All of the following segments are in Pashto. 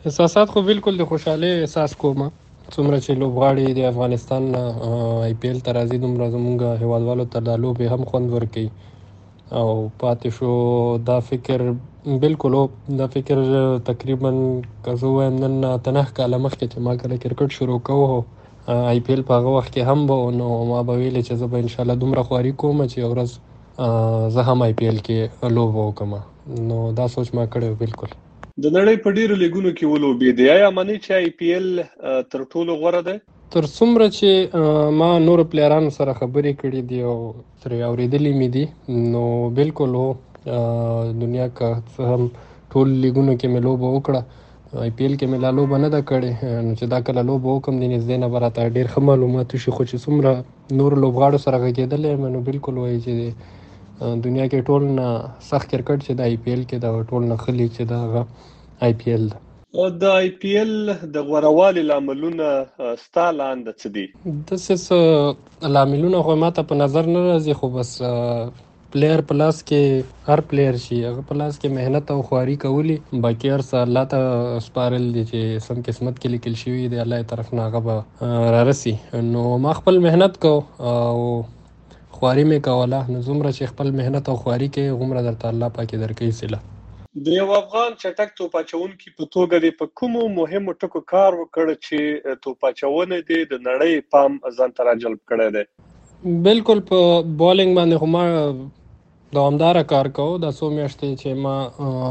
احساسات خو بالکل د خوشحالۍ احساس کوم. څومره چې لوبغاړي د افغانستان نه آی پی ایل ته راځي دومره زمونږ هیوادوالو ته دا لوبې هم خوند ورکوي او پاتې شو دا فکر بالکل دا فکر تقریبا که زه ووایم نن 8 کاله مخکې چې ما کله کرکټ شروع کوو آی پی ایل په هغه وخت کې هم به نو ما به ویلې چې زه به انشاءالله دومره خواري کوم چې یو ورځ زه هم آی پی ایل کې لوبه وکړم. نو دا سوچ ما کړی بالکل. د نړۍ په ډیرو لیګونو کې ولوبېدې، آیا منئ چې آی پی ایل تر ټولو غوره دی؟ تر څومره چې ما نورو پلیرانو سره خبرې کړې دي او ترې اورېدلې مې دي نو بالکل دنیا که څه هم ټول لیګونو کې مې لوبه وکړه، آی پی ایل کې مې لا لوبه نه ده کړې، نو چې دا کله لوبه وکړم د نږدې نه به راته ډېر ښه معلومات وشي. خو چې څومره نورو لوبغاړو سره غږېدلی یم نو بالکل وایي چې دنیا کې ټول نه سخت کرکټ چې د آی پی ایل کې دا ټول نه ښه لیګ چې دا هغه آی پی ایل ده. د آی پی ایل د غوروالي لاملونه ستا لاندې څه دي؟ داسې څه لاملونه خو ماته په نظر نه راځي، خو بس پلیر په لاس کې هر پلیر شي هغه په لاس کې مهنت او خواري کولی، باقي هر څه الله ته سپارل دي چې سم قسمت کې لیکل شوي دی الله طرف نه هغه به رارسي. نو ما خپل مهنت کو او خواري مې کوله، نو څومره چې خپل مهنت او خواري کوي هغومره درته الله پاک درکوي صله. د یو افغان چټک توپ اچوونکي په توګه دې په کومو مهمو ټکو کار وکړ چې توپ اچونه دې د نړۍ پام ځان ته راجلب کړی دی؟ بالکل په بالینګ باندې خو ما دوامداره کار کوو. دا څو میاشتې چې ما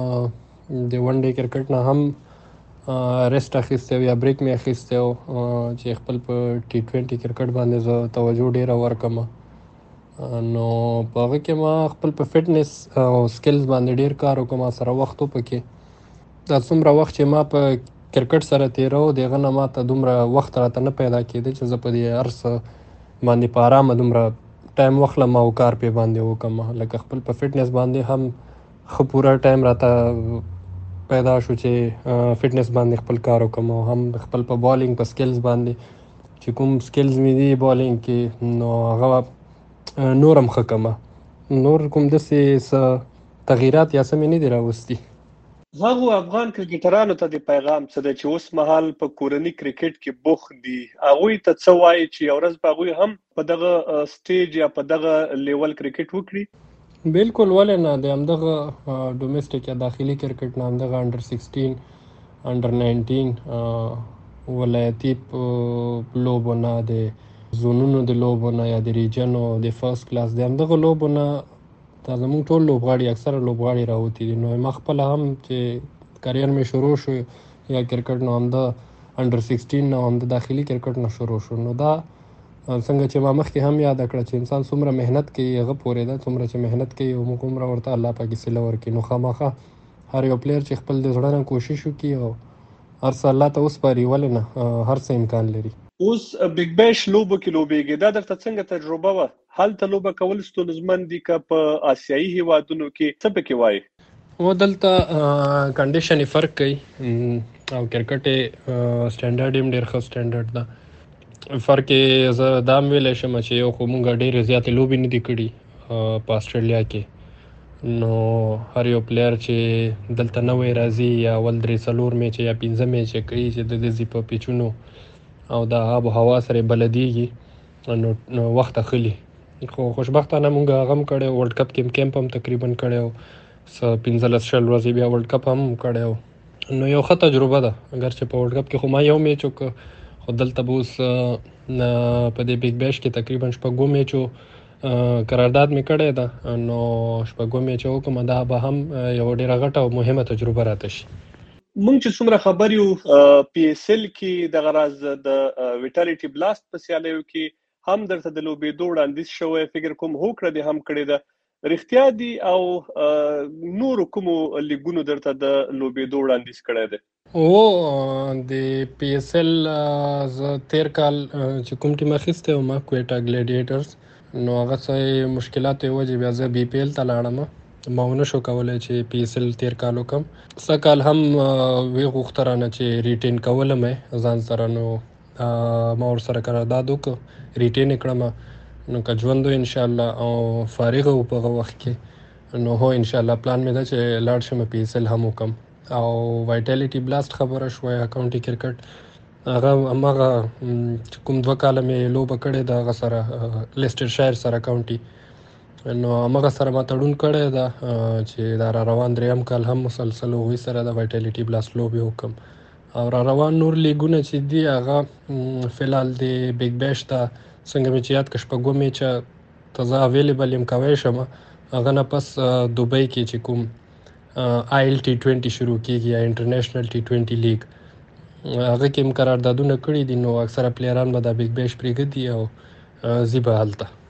د ون ډے کرکټ نه هم ریسټ اخیستی یا بریک مې اخیستی چې خپل په ټي 20 کرکټ باندې زه توجه ډېره ورکړم. نو په هغه کې ما خپل په فټنس او سکلز باندې ډېر کار وکړ، ما سره وخت وپکې دا څومره وخت چې ما په کرکټ سره تېرو د هغه نه ما ته دومره وخت راته نه پیدا کېده چې زه په دې هر څه باندې په ارامه دومره ټایم واخلم او کار پې باندې وکړم. لکه خپل په فټنس باندې هم ښه پوره ټایم راته پیدا شو چې فټنس باندې خپل کار وکړم او هم خپل په بالینګ په سکلز باندې چې کوم سکلز مې دي بالینګ کې نو هغه نورم ښه کړمه. نور کوم داسې څه تغییرات یا څه مې نه دي راوستي. هغو افغان کرکټرانو ته د پیغام څه دی چې اوس مهال په کورني کرکټ کې بوخت دي، هغوی ته څه وایي چې یو ورځ به هغوی هم په دغه سټیج یا په دغه لیول کرکټ وکړي؟ بالکل ولې نه، د همدغه ډومیسټک یا داخلي کرکټ نه همدغه انډر 16 انډر 19 ولایتي لوبو نه د زونونو د لوبو نه یا د ریجنو د فرست کلاس د همدغه لوبو نه دا زموږ ټول لوبغاړي اکثره لوبغاړي راوتي دي. نو ما خپله هم چې کریر مې شروع شو یا کرکټ نو همده انډر 16 نه همده داخلي کرکټ نه شروع شو. نو دا څنګه چې ما مخکې هم یاد کړه چې انسان څومره مهنت کوي هغه پورې ده، څومره چې مهنت کوي هغومره ورته الله پاک صله ورکړي. نو خامخا هر یو پلیر چې خپل د زړه نه کوشش وکړي او هر څه الله ته وسپاري، ولې نه هر څه امکان لري. اوس بګ بیش لوبو کې لوبېږي، دا درته څنګه تجربه وه؟ هلته لوبه کول ستونزمن دي که په آسیایي هیوادونو کې؟ څه پکې وایي؟ و دلته کنډیشن فرق کوي او کرکټ سټانډرډ هم ډېر ښه سټانډرډ ده. فرق یې زه دا هم ویلی شم چې یو خو مونږ ډېرې زیاتې لوبې نه دي کړي په اسټرالیا کې، نو هر یو پلیر چې دلته نوی راځي یا اول 3-4 میچ یا 15 میچ کوي چې د دې په پیچونو او د آب و هوا سره بلدیږي نو وخت اخلي. خو خوشبختانه مونږ هغه هم کړی، ورلډ کپ کې کیمپ هم تقریبا کړی او 15-16 ورځې بیا ورلډ کپ هم کړی، نو یو ښه تجربه ده. اگر چې په ورلډ کپ کې خو ما یو میچ وکړ، خو دلته به اوس په دې بګ بیش کې تقریبا 6 میچو قرارداد مې کړی ده، نو 6 میچ وکړم، دا به هم یو ډېره غټه او مهمه تجربه راته شي. مونږ چې څومره خبر یو پی ایس ایل کې دغه راز د ویټالیټي بلاست په سیالیو کې هم درته د لوبېدو وړاندیز شوی، فکر کوم هوکړه دې هم کړې ده، رښتیا دي او نورو کومو لیګونو درته د لوبېدو وړاندیز کړی دی؟ او د پی ایس ایل زه تیر کال چې کوم ټیم اخیستی وم کویټا ګلیډیټرز، نو هغه څه مشکلاتو یې وجې بیا زه بي پی ایل ته لاړم، ما ونه شو کولی چې پی ایس ایل تیر کال وکړم. څه کال هم وی غوښته رانه چې ریټین کولم ځان سره، نو ما ورسره قرارداد وکړ، ریټین یې کړم. نو که ژوند و انشاءالله او فارغ و په هغه وخت کې، نو هو انشاءالله پلان مې ده چې لاړ شم پی ایس ایل هم وکړم. او وایټالیټي بلاست خبره شوه کاونټي کرکټ هغه هماغه کوم 2 کاله مې لوبه کړې ده هغه سره لیسټر شایر سره کاونټي نو هغه سره ما تړون کړی ده چې دا را روان 3 کال هم مسلسل هغوی سره د وایټالیټي بلاست لوبې وکړم او را روان نور لیګونه چې دي هغه فلحال د بیګ بیش ته څنګه مې چې یاد کړه شپږم میچه ته زه اویلیبل یم کوی شم هغه نه پس دوبۍ کې چې کوم آیل T20 شروع کیږي یا انټرنیشنل T20 لیګ هغه کې هم قراردادونه کړي دي نو اکثره پلیران به د بیګ بیش پرېږدي او زی به هلته